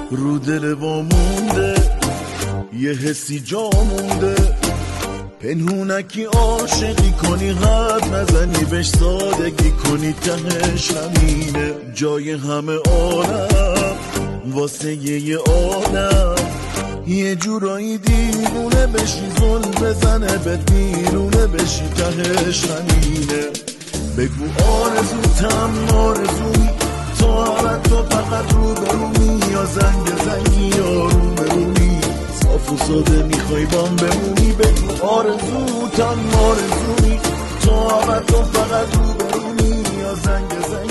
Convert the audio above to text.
رو دل وامونده، یه حسی جا مونده، پنهونکی عاشقی کنی حد نزنی بهش سادگی کنی تهش همینه، جای همه عالم واسه یه آدم یه جورایی دیوونه بشی، ظلم بزنه به دیرونه بشی تهش همینه. بگو آرزوتم آرزویی تو همه تو فقط رو برونی یا زنگی یا رو برونی، صاف و ساده میخوای بام بمونی. بگو آرزوتم آرزویی تو همه تو فقط رو برونی یا زنگی